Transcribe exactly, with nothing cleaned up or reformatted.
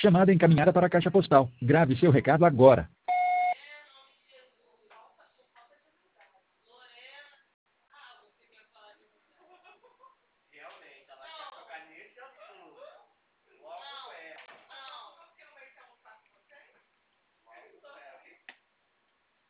Chamada encaminhada para a caixa postal. Grave seu recado agora.